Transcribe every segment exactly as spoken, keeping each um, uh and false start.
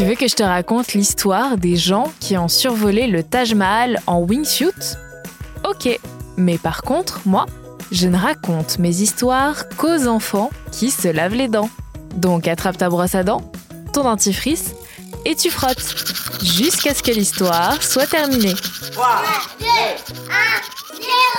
Tu veux que je te raconte l'histoire des gens qui ont survolé le Taj Mahal en wingsuit ? Ok, mais par contre, moi, je ne raconte mes histoires qu'aux enfants qui se lavent les dents. Donc attrape ta brosse à dents, ton dentifrice et tu frottes jusqu'à ce que l'histoire soit terminée. trois, deux, un,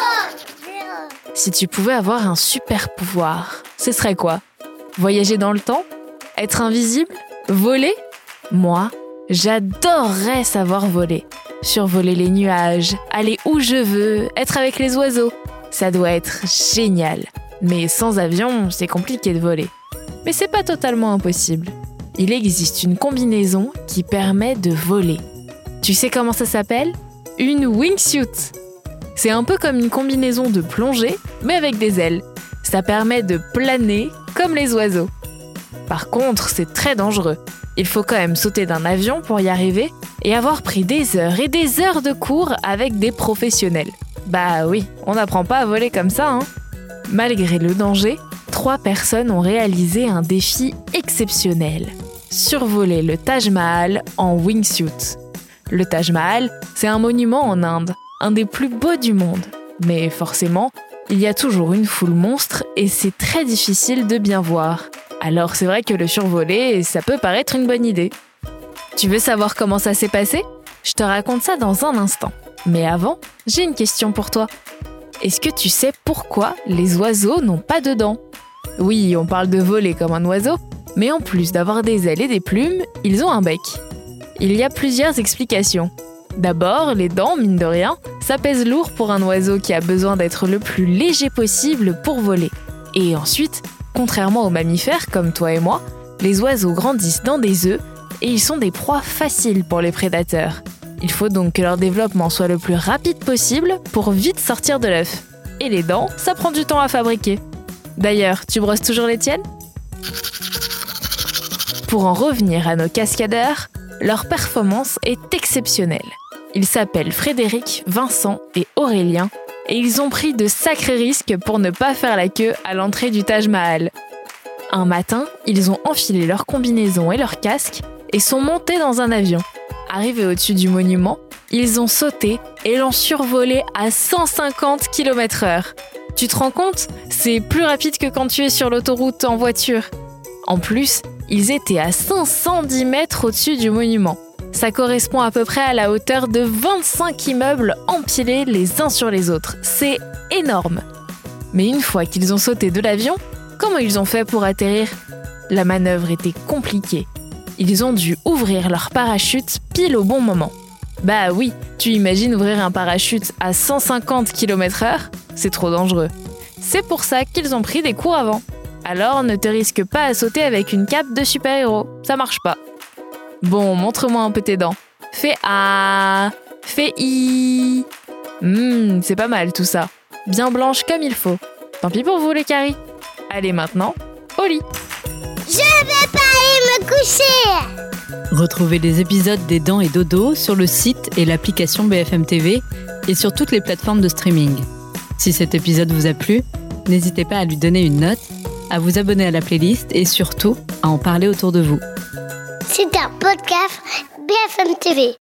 zéro. Si tu pouvais avoir un super pouvoir, ce serait quoi ? Voyager dans le temps ? Être invisible ? Voler ? Moi, j'adorerais savoir voler. Survoler les nuages, aller où je veux, être avec les oiseaux. Ça doit être génial. Mais sans avion, c'est compliqué de voler. Mais c'est pas totalement impossible. Il existe une combinaison qui permet de voler. Tu sais comment ça s'appelle ? Une wingsuit. C'est un peu comme une combinaison de plongée, mais avec des ailes. Ça permet de planer comme les oiseaux. Par contre, c'est très dangereux. Il faut quand même sauter d'un avion pour y arriver et avoir pris des heures et des heures de cours avec des professionnels. Bah oui, on n'apprend pas à voler comme ça, hein. Malgré le danger, trois personnes ont réalisé un défi exceptionnel. Survoler le Taj Mahal en wingsuit. Le Taj Mahal, c'est un monument en Inde, un des plus beaux du monde. Mais forcément, il y a toujours une foule monstre et c'est très difficile de bien voir. Alors c'est vrai que le survoler, ça peut paraître une bonne idée. Tu veux savoir comment ça s'est passé ? Je te raconte ça dans un instant. Mais avant, j'ai une question pour toi. Est-ce que tu sais pourquoi les oiseaux n'ont pas de dents ? Oui, on parle de voler comme un oiseau, mais en plus d'avoir des ailes et des plumes, ils ont un bec. Il y a plusieurs explications. D'abord, les dents, mine de rien, ça pèse lourd pour un oiseau qui a besoin d'être le plus léger possible pour voler. Et ensuite, contrairement aux mammifères comme toi et moi, les oiseaux grandissent dans des œufs et ils sont des proies faciles pour les prédateurs. Il faut donc que leur développement soit le plus rapide possible pour vite sortir de l'œuf. Et les dents, ça prend du temps à fabriquer. D'ailleurs, tu brosses toujours les tiennes ? Pour en revenir à nos cascadeurs, leur performance est exceptionnelle. Ils s'appellent Frédéric, Vincent et Aurélien et ils ont pris de sacrés risques pour ne pas faire la queue à l'entrée du Taj Mahal. Un matin, ils ont enfilé leurs combinaisons et leurs casques et sont montés dans un avion. Arrivés au-dessus du monument, ils ont sauté et l'ont survolé à cent cinquante kilomètres heure. Tu te rends compte ? C'est plus rapide que quand tu es sur l'autoroute en voiture. En plus, ils étaient à cinq cent dix mètres au-dessus du monument. Ça correspond à peu près à la hauteur de vingt-cinq immeubles empilés les uns sur les autres. C'est énorme. Mais une fois qu'ils ont sauté de l'avion, comment ils ont fait pour atterrir ? La manœuvre était compliquée. Ils ont dû ouvrir leur parachute pile au bon moment. Bah oui, tu imagines ouvrir un parachute à cent cinquante kilomètres heure ? C'est trop dangereux. C'est pour ça qu'ils ont pris des cours avant. Alors ne te risque pas à sauter avec une cape de super-héros, ça marche pas. Bon, montre-moi un peu tes dents. Fais A, fais I. Hum, c'est pas mal tout ça. Bien blanche comme il faut. Tant pis pour vous les caries. Allez maintenant, au lit. Je vais pas aller me coucher. Retrouvez les épisodes des Dents et Dodo sur le site et l'application B F M T V et sur toutes les plateformes de streaming. Si cet épisode vous a plu, n'hésitez pas à lui donner une note, à vous abonner à la playlist et surtout à en parler autour de vous. C'est un podcast B F M T V.